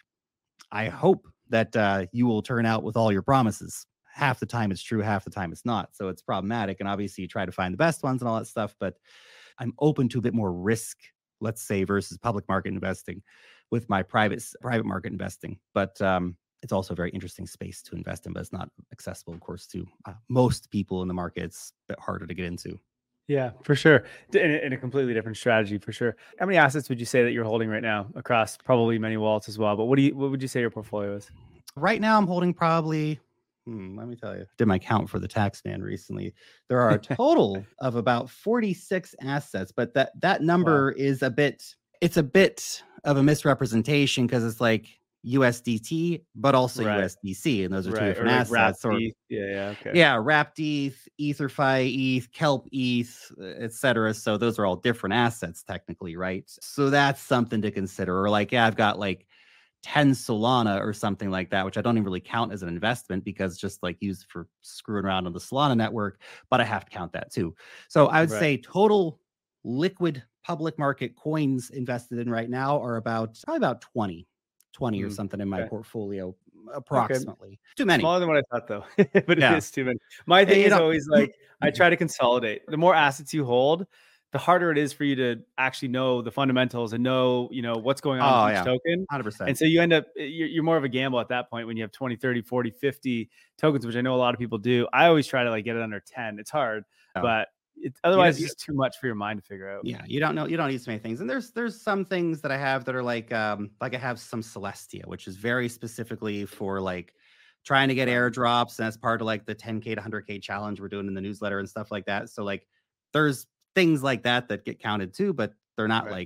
I hope that you will turn out with all your promises. Half the time it's true, half the time it's not. So it's problematic. And obviously you try to find the best ones and all that stuff, but I'm open to a bit more risk, let's say, versus public market investing with my private market investing. But it's also a very interesting space to invest in, but it's not accessible, of course, to most people in the market. It's a bit harder to get into. Yeah, for sure. In a completely different strategy, for sure. How many assets would you say that you're holding right now across probably many wallets as well? But what would you say your portfolio is? Right now, I'm holding probably, let me tell you, I did my count for the tax man recently. There are a total of about 46 assets, but that number is a bit of a misrepresentation because it's like USDT, but also USDC, and those are two different assets. Wrapped ETH, EtherFi ETH, Kelp ETH, etc. So those are all different assets technically, right? So that's something to consider. Or like, I've got like 10 Solana or something like that, which I don't even really count as an investment because just like used for screwing around on the Solana network, but I have to count that too. So I would say total liquid public market coins invested in right now are probably about 20 or something in my portfolio, approximately. Too many. Smaller than what I thought though, but it is too many. My thing is always like, I try to consolidate. The more assets you hold, the harder it is for you to actually know the fundamentals and know, what's going on with each token. 100%. And so you end up, you're more of a gamble at that point when you have 20, 30, 40, 50 tokens, which I know a lot of people do. I always try to like get it under 10. It's hard, but otherwise it's just too much for your mind to figure out. Yeah, you don't need so many things. And there's some things that I have that are like I have some Celestia, which is very specifically for like trying to get airdrops, and that's part of like the 10K to 100K challenge we're doing in the newsletter and stuff like that. So like there's things like that get counted too, but they're not like,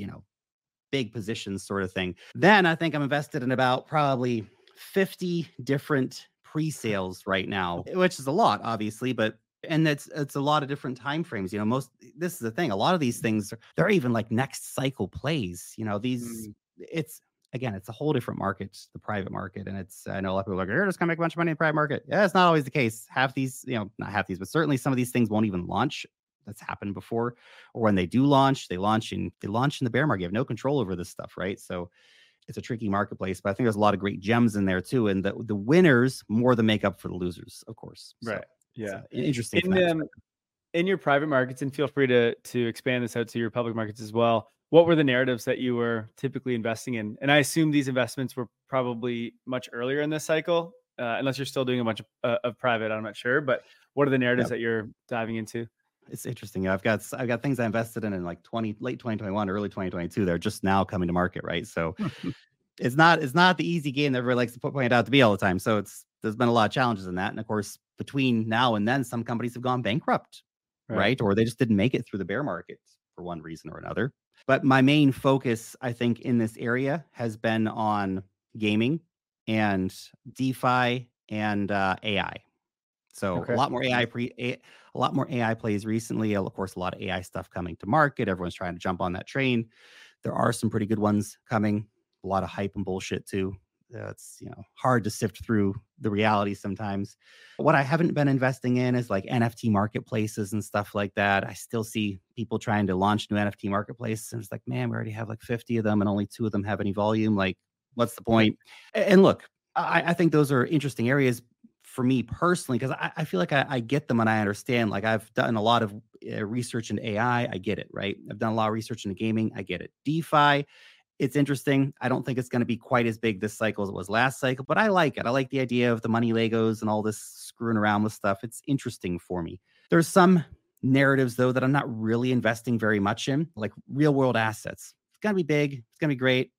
big positions sort of thing. Then I think I'm invested in about probably 50 different pre-sales right now, which is a lot, obviously, but and it's a lot of different time frames. This is the thing. A lot of these things they're even like next cycle plays. Mm, It's again, it's a whole different market, the private market, and it's I know a lot of people are like, you're just gonna make a bunch of money in the private market. Yeah, it's not always the case. Half these, not half these, but certainly some of these things won't even launch. That's happened before, or when they do launch, they launch in the bear market. You have no control over this stuff, right? So it's a tricky marketplace, but I think there's a lot of great gems in there too. And the winners more than make up for the losers, of course. right. So Yeah. interesting from that perspective. In your private markets, and feel free to expand this out to your public markets as well. What were the narratives that you were typically investing in? And I assume these investments were probably much earlier in this cycle, unless you're still doing a bunch of private. I'm not sure, but what are the narratives Yep. that you're diving into? It's interesting. I've got things I invested in like late 2021, early 2022. They're just now coming to market, right? So it's not the easy game that everybody likes to point out to be all the time. So there's been a lot of challenges in that. And of course, between now and then, some companies have gone bankrupt, right? Or they just didn't make it through the bear market for one reason or another. But my main focus, I think, in this area has been on gaming and DeFi and AI. So Okay. a lot more a lot more AI plays recently. Of course, a lot of AI stuff coming to market. Everyone's trying to jump on that train. There are some pretty good ones coming. A lot of hype and bullshit too. It's hard to sift through the reality sometimes. What I haven't been investing in is like NFT marketplaces and stuff like that. I still see people trying to launch new NFT marketplaces, and it's like, man, we already have like 50 of them, and only 2 of them have any volume. Like, what's the point? And look, I think those are interesting areas for me personally, because I feel like I get them and I understand. Like I've done a lot of research into AI. I get it, right? I've done a lot of research into gaming. I get it. DeFi, it's interesting. I don't think it's going to be quite as big this cycle as it was last cycle, but I like it. I like the idea of the money Legos and all this screwing around with stuff. It's interesting for me. There's some narratives, though, that I'm not really investing very much in, like real world assets. It's going to be big. It's going to be great.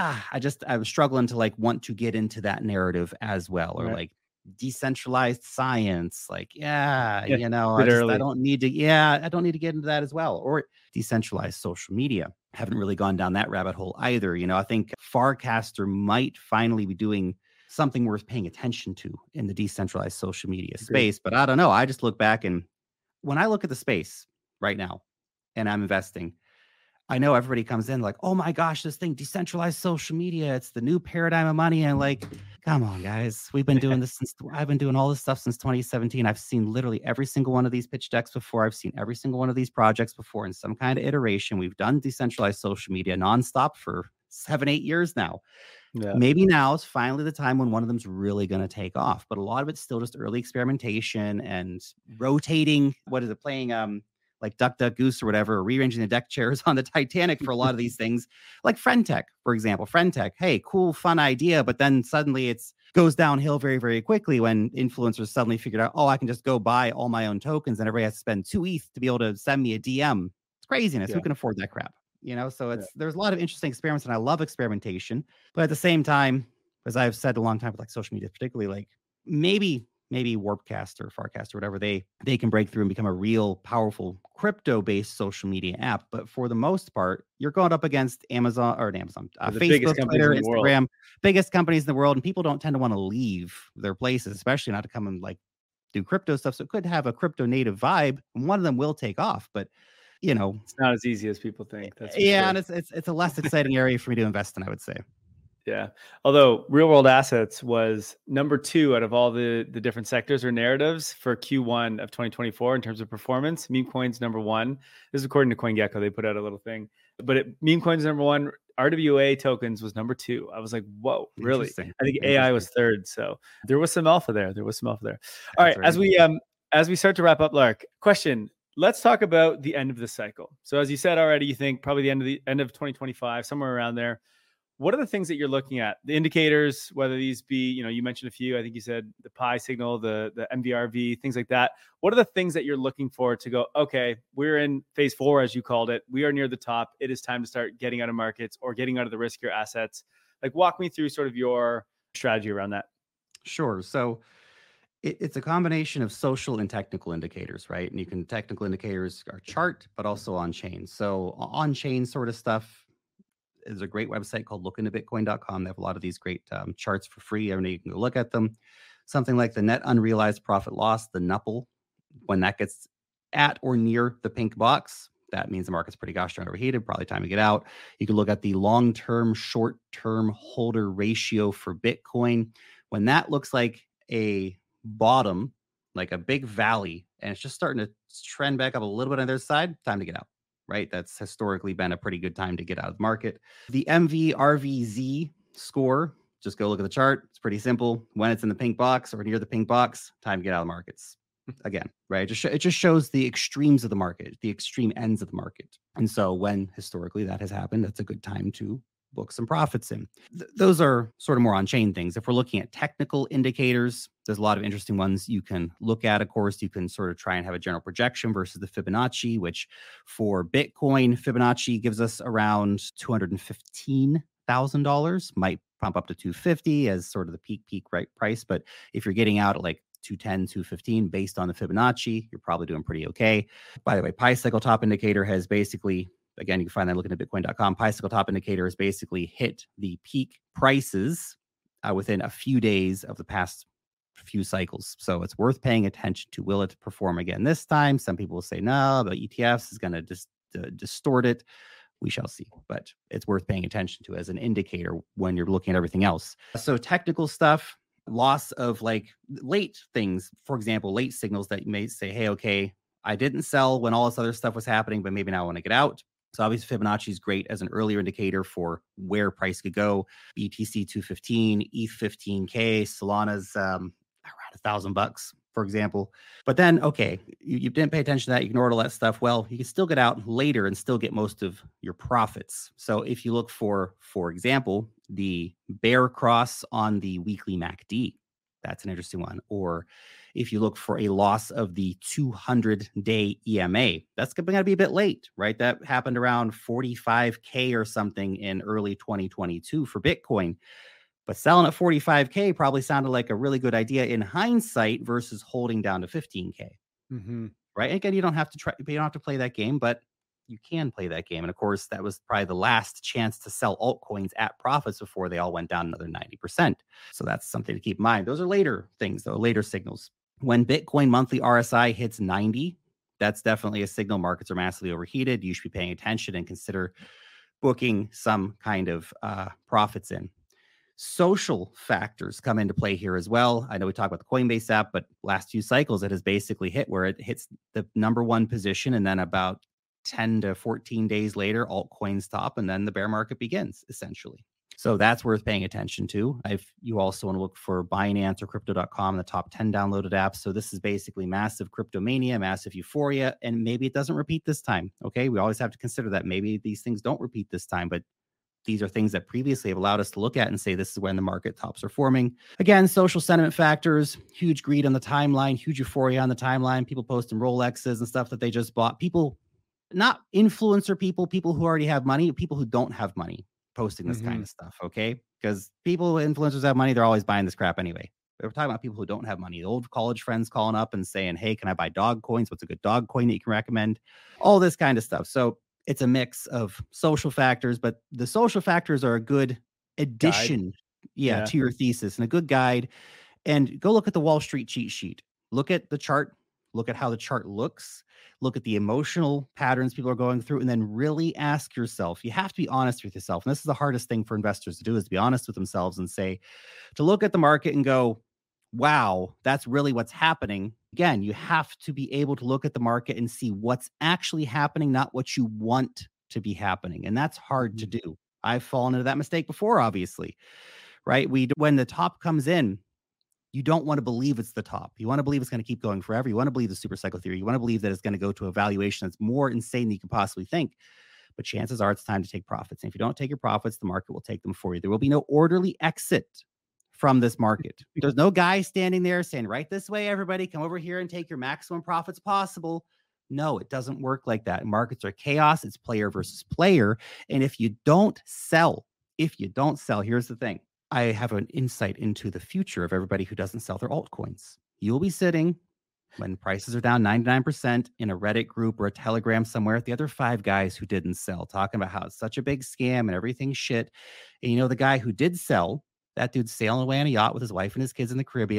I was struggling to like want to get into that narrative as well, or like decentralized science. Like, Bit I early. don't need to get into that as well. Or decentralized social media. Haven't really gone down that rabbit hole either. I think Farcaster might finally be doing something worth paying attention to in the decentralized social media space. But I don't know. I just look back, and when I look at the space right now and I'm investing, I know everybody comes in like, oh my gosh, this thing, decentralized social media, it's the new paradigm of money. And like, come on, guys. I've been doing all this stuff since 2017. I've seen literally every single one of these pitch decks before. I've seen every single one of these projects before in some kind of iteration. We've done decentralized social media nonstop for 7-8 years now. Yeah. Maybe now is finally the time when one of them's really going to take off. But a lot of it's still just early experimentation and rotating. Playing like Duck Duck Goose or whatever, or rearranging the deck chairs on the Titanic for a lot of these things, like Friendtech, for example. Friendtech, hey, cool, fun idea, but then suddenly it goes downhill very, very quickly when influencers suddenly figured out, oh, I can just go buy all my own tokens, and everybody has to spend 2 ETH to be able to send me a DM. It's craziness. Who can afford that crap? So there's a lot of interesting experiments, and I love experimentation, but at the same time, as I've said a long time with like social media, particularly like maybe Warpcast or Farcast or whatever, they can break through and become a real powerful crypto-based social media app. But for the most part, you're going up against Facebook, Twitter, Instagram, biggest companies in the world, and people don't tend to want to leave their places, especially not to come and like do crypto stuff. So it could have a crypto native vibe, and one of them will take off. But it's not as easy as people think. That's and it's a less exciting area for me to invest in, I would say. Yeah. Although real world assets was number 2 out of all the different sectors or narratives for Q1 of 2024 in terms of performance. Meme coins number 1. This is according to CoinGecko. They put out a little thing, but meme coins number 1. RWA tokens was number 2. I was like, whoa, really? I think AI was 3rd. So there was some alpha there. All right. As we start to wrap up, Lark, question. Let's talk about the end of the cycle. So as you said already, you think probably the end of 2025, somewhere around there. What are the things that you're looking at? The indicators, whether these be, you mentioned a few, I think you said the pi signal, the MVRV, things like that. What are the things that you're looking for to go, okay, we're in phase 4, as you called it. We are near the top. It is time to start getting out of markets or getting out of the riskier assets. Like, walk me through sort of your strategy around that. Sure. So it's a combination of social and technical indicators, right? And technical indicators are chart, but also on chain. So on chain sort of stuff, is a great website called lookintobitcoin.com. They have a lot of these great charts for free. Everybody can go look at them. something like the net unrealized profit loss, the NUPL, when that gets at or near the pink box, that means the market's pretty gosh darn overheated, probably time to get out. You can look at the long-term, short-term holder ratio for Bitcoin. When that looks like a bottom, like a big valley, and it's just starting to trend back up a little bit on their side, time to get out, right? That's historically been a pretty good time to get out of the market. The MVRVZ score, just go look at the chart. It's pretty simple. When it's in the pink box or near the pink box, time to get out of the markets. Again, right? It just shows the extremes of the market, the extreme ends of the market. And so when historically that has happened, that's a good time to book some profits in. Those are sort of more on-chain things. If we're looking at technical indicators, there's a lot of interesting ones you can look at. Of course, you can sort of try and have a general projection versus the Fibonacci, which for Bitcoin, Fibonacci gives us around $215,000, might pump up to 250 as sort of the peak right price. But if you're getting out at like 210, 215 based on the Fibonacci, you're probably doing pretty okay. By the way, Pi Cycle Top Indicator has basically, again, you can find that looking at bitcoin.com. Pi Cycle Top Indicator has basically hit the peak prices within a few days of the past few cycles. So it's worth paying attention to. Will it perform again this time? Some people will say no, but ETFs is going to just distort it. We shall see, but it's worth paying attention to as an indicator when you're looking at everything else. So technical stuff, loss of like late things, for example, late signals that you may say, hey, okay, I didn't sell when all this other stuff was happening, but maybe now I want to get out. So obviously Fibonacci is great as an earlier indicator for where price could go. BTC 215, ETH 15K, Solana's around $1,000, for example. But then, okay, you didn't pay attention to that. You ignored all that stuff. Well, you can still get out later and still get most of your profits. So if you look for example, the bear cross on the weekly MACD, that's an interesting one. Or if you look for a loss of the 200-day EMA, that's going to be a bit late, right? That happened around 45K or something in early 2022 for Bitcoin. But selling at 45K probably sounded like a really good idea in hindsight versus holding down to 15K. Right? And again, you don't have to play that game, but you can play that game. And of course, that was probably the last chance to sell altcoins at profits before they all went down another 90%. So that's something to keep in mind. Those are later things, though, later signals. When Bitcoin monthly RSI hits 90, that's definitely a signal markets are massively overheated. You should be paying attention and consider booking some kind of profits in. Social factors come into play here as well. I know we talked about the Coinbase app, but last few cycles, it has basically hit where it hits the number one position. And then about 10 to 14 days later, altcoins top, and then the bear market begins, essentially. So that's worth paying attention to. If you also want to look for Binance or Crypto.com, the top 10 downloaded apps. So this is basically massive cryptomania, massive euphoria, and maybe it doesn't repeat this time. Okay, we always have to consider that maybe these things don't repeat this time, but these are things that previously have allowed us to look at and say this is when the market tops are forming. Again, social sentiment factors, huge greed on the timeline, huge euphoria on the timeline, people posting Rolexes and stuff that they just bought. People, not influencer people who already have money, people who don't have money posting this kind of stuff, okay? Because influencers have money, they're always buying this crap anyway. We're talking about people who don't have money. The old college friends calling up and saying, hey, can I buy dog coins? What's a good dog coin that you can recommend? All this kind of stuff. So it's a mix of social factors, but the social factors are a good addition to your thesis and a good guide. And go look at the Wall Street cheat sheet. Look at the chart. Look at how the chart looks. Look at the emotional patterns people are going through, and then really ask yourself. You have to be honest with yourself. And this is the hardest thing for investors to do, is to be honest with themselves and say, to look at the market and go, wow, that's really what's happening. Again, you have to be able to look at the market and see what's actually happening, not what you want to be happening. And that's hard to do. I've fallen into that mistake before, obviously, right? When the top comes in, you don't want to believe it's the top. You want to believe it's going to keep going forever. You want to believe the super cycle theory. You want to believe that it's going to go to a valuation that's more insane than you could possibly think. But chances are it's time to take profits. And if you don't take your profits, the market will take them for you. There will be no orderly exit from this market. There's no guy standing there saying, right this way, everybody, come over here and take your maximum profits possible. No, it doesn't work like that. Markets are chaos. It's player versus player. And if you don't sell, here's the thing. I have an insight into the future of everybody who doesn't sell their altcoins. You'll be sitting when prices are down 99% in a Reddit group or a Telegram somewhere at the other 5 guys who didn't sell, talking about how it's such a big scam and everything's shit. And the guy who did sell, that dude's sailing away on a yacht with his wife and his kids in the Caribbean,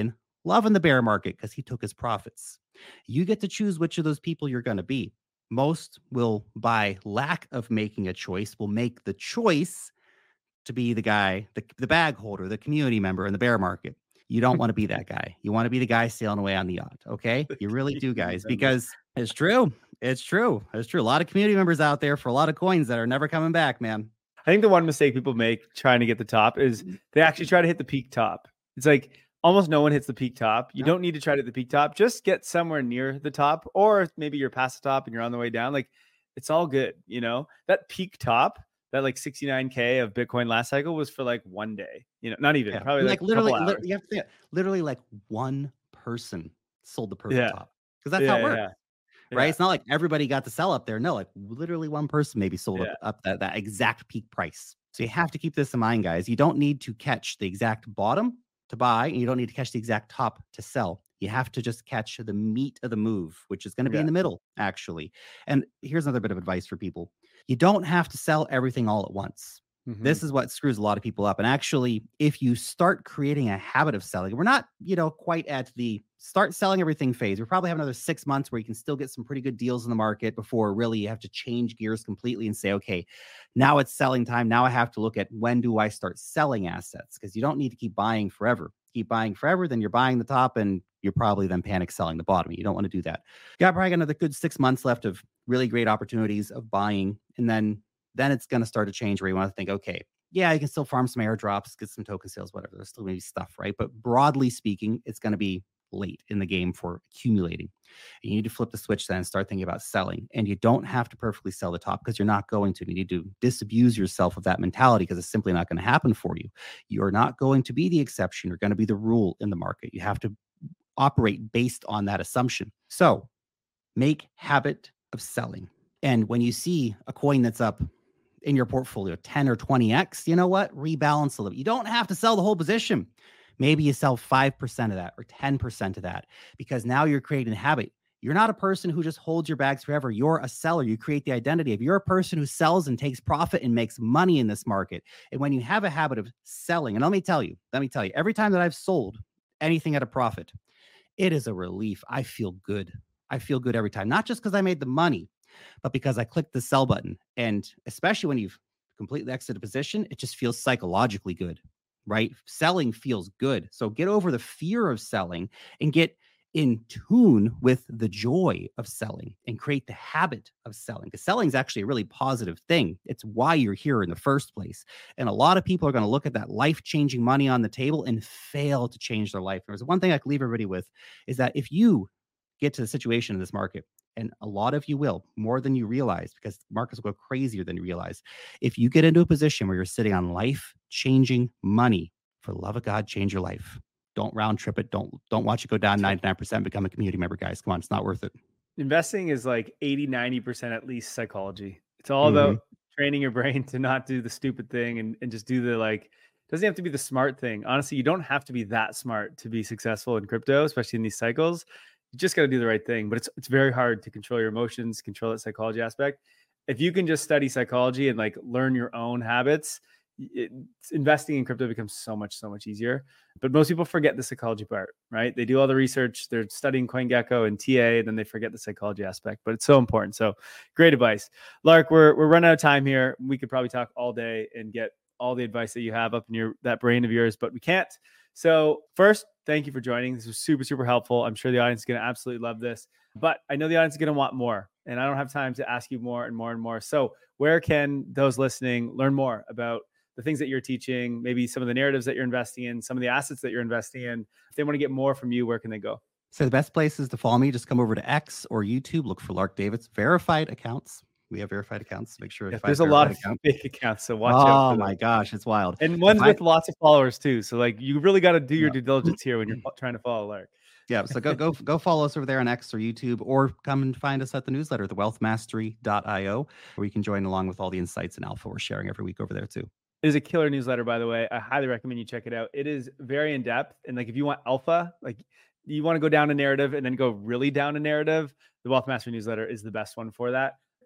loving the bear market because he took his profits. You get to choose which of those people you're going to be. Most will, by lack of making a choice, will make the choice to be the guy, the bag holder, the community member in the bear market. You don't want to be that guy. You want to be the guy sailing away on the yacht. Okay. You really do, guys, because it's true. It's true. It's true. A lot of community members out there for a lot of coins that are never coming back, man. I think the one mistake people make trying to get the top is they actually try to hit the peak top. It's like almost no one hits the peak top. You don't need to try to hit the peak top. Just get somewhere near the top, or maybe you're past the top and you're on the way down. Like, it's all good. You know, that peak top, that like 69K of Bitcoin last cycle was for like one day, you know, not even probably like literally, you have to think, literally like one person sold the perfect top, because that's how it works. Right. It's not like everybody got to sell up there. No, like literally one person maybe sold up that exact peak price. So you have to keep this in mind, guys. You don't need to catch the exact bottom to buy, and you don't need to catch the exact top to sell. You have to just catch the meat of the move, which is going to be in the middle, actually. And here's another bit of advice for people. You don't have to sell everything all at once. This is what screws a lot of people up. And actually, if you start creating a habit of selling, we're not, quite at the start selling everything phase. We probably have another 6 months where you can still get some pretty good deals in the market before really you have to change gears completely and say, okay, now it's selling time. Now I have to look at when do I start selling assets? Because you don't need to keep buying forever. Keep buying forever, then you're buying the top and you're probably then panic selling the bottom. You don't want to do that. You got probably another good 6 months left of really great opportunities of buying. And then it's going to start to change where you want to think, okay, yeah, you can still farm some airdrops, get some token sales, whatever. There's still going to be stuff, right? But broadly speaking, it's going to be late in the game for accumulating. You need to flip the switch then and start thinking about selling. And you don't have to perfectly sell the top, because you're not going to. You need to disabuse yourself of that mentality, because it's simply not going to happen for you. You're not going to be the exception. You're going to be the rule in the market. You have to operate based on that assumption. So make habit of selling. And when you see a coin that's up in your portfolio 10 or 20x, you know what? Rebalance a little bit. You don't have to sell the whole position. Maybe you sell 5% of that or 10% of that, because now you're creating a habit. You're not a person who just holds your bags forever. You're a seller. You create the identity of, you're a person who sells and takes profit and makes money in this market. And when you have a habit of selling, and let me tell you, every time that I've sold anything at a profit, it is a relief. I feel good. I feel good every time, not just because I made the money, but because I clicked the sell button. And especially when you've completely exited a position, it just feels psychologically good, right? Selling feels good. So get over the fear of selling and get in tune with the joy of selling and create the habit of selling. Because selling is actually a really positive thing. It's why you're here in the first place. And a lot of people are going to look at that life-changing money on the table and fail to change their life. There's one thing I can leave everybody with, is that if you get to the situation in this market, and a lot of you will, more than you realize, because markets will go crazier than you realize. If you get into a position where you're sitting on life-changing money, for the love of God, change your life. Don't round trip it. Don't watch it go down 99%. Become a community member, guys. Come on, it's not worth it. Investing is like 80-90% at least psychology. It's all about training your brain to not do the stupid thing and just do the, like, doesn't have to be the smart thing. Honestly, you don't have to be that smart to be successful in crypto, especially in these cycles. You just got to do the right thing, but it's very hard to control your emotions, control that psychology aspect. If you can just study psychology and like learn your own habits, investing in crypto becomes so much easier. But most people forget the psychology part, right? They do all the research, they're studying CoinGecko and TA, and then they forget the psychology aspect, but it's so important. So great advice. Lark, we're running out of time here. We could probably talk all day and get all the advice that you have up in that brain of yours, but we can't. So first, thank you for joining. This was super helpful. I'm sure the audience is going to absolutely love this, but I know the audience is going to want more, and I don't have time to ask you more and more and more. So where can those listening learn more about the things that you're teaching, maybe some of the narratives that you're investing in, some of the assets that you're investing in? If they want to get more from you, where can they go? So the best places to follow me, just come over to X or YouTube, look for Lark Davids, verified accounts. We have verified accounts. Make sure. There's a lot of fake accounts, so watch out. Oh my gosh, it's wild. And ones with lots of followers too. So like, you really got to do your due diligence here when you're trying to follow Lark. Yeah, so go follow us over there on X or YouTube, or come and find us at the newsletter, thewealthmastery.io, where you can join along with all the insights and alpha we're sharing every week over there too. It is a killer newsletter, by the way. I highly recommend you check it out. It is very in depth, and like if you want alpha, like you want to go down a narrative and then go really down a narrative, the Wealth Mastery newsletter is the best one for that.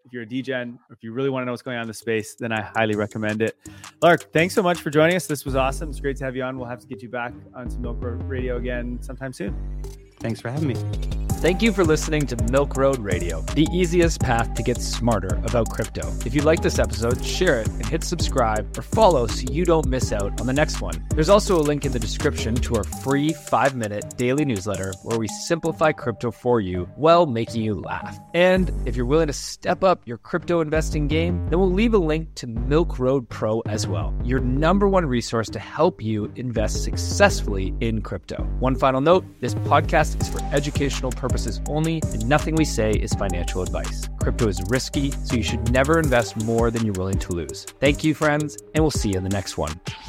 if you're a DGen, or if you really want to know what's going on in the space, then I highly recommend it. Lark, thanks so much for joining us. This was awesome. It's great to have you on. We'll have to get you back on some Milk Road Radio again sometime soon. Thanks for having me. Thank you for listening to Milk Road Radio, the easiest path to get smarter about crypto. If you like this episode, share it and hit subscribe or follow so you don't miss out on the next one. There's also a link in the description to our free 5-minute daily newsletter where we simplify crypto for you while making you laugh. And if you're willing to step up your crypto investing game, then we'll leave a link to Milk Road Pro as well, your #1 resource to help you invest successfully in crypto. One final note, this podcast is for educational purposes only, and nothing we say is financial advice. Crypto is risky, so you should never invest more than you're willing to lose. Thank you, friends, and we'll see you in the next one.